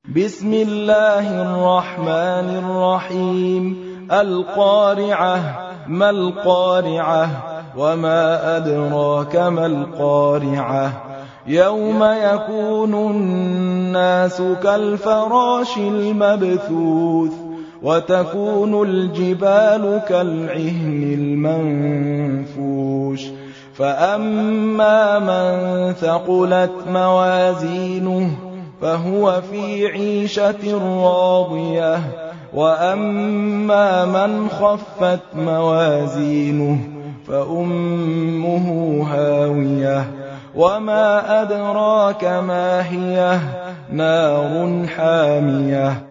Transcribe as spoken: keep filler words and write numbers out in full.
بسم الله الرحمن الرحيم القارعة ما القارعة وما أدراك ما القارعة يوم يكون الناس كالفراش المبثوث وتكون الجبال كالعهن المنفوش فأما من ثقلت موازينه فهو في عيشة راضية وأما من خفت موازينه فأمه هاوية وما أدراك ما هي نار حامية